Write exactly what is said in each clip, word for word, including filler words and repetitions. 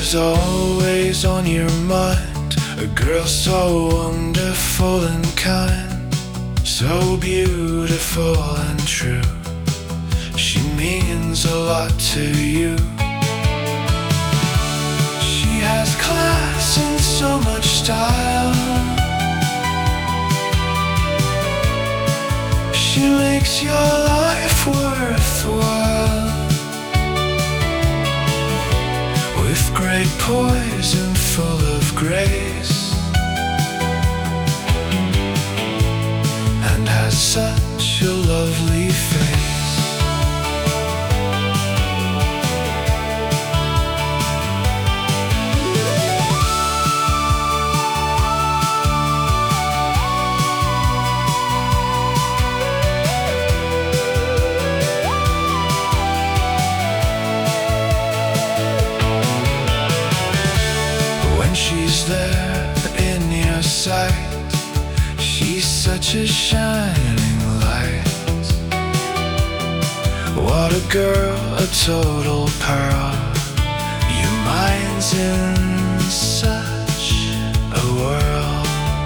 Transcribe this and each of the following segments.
She's always on your mind, a girl so wonderful and kind, so beautiful and true. She means a lot to you. She has class and so much style. She makes your life worthwhile, with great poise and full of grace, and has such a lovely face. When she's there in your sight, she's such a shining light. What a girl, a total pearl. Your mind's in such a whirl.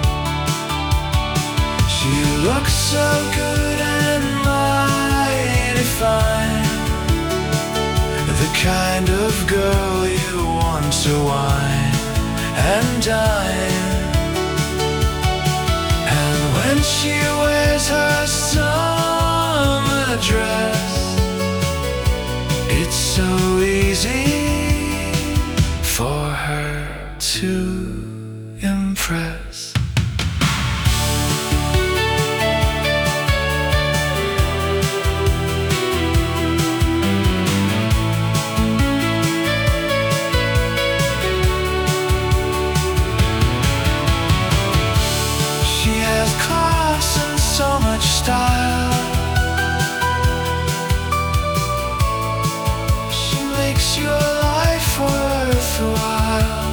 She looks so good and mighty fine, the kind of girl you want to wine and dine. And when she wears her summer dress, it's so easy for her to impress. So much style. She makes your life worthwhile,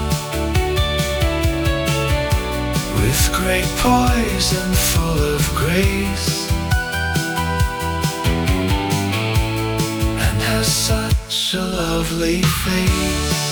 with great poise and full of grace, and has such a lovely face.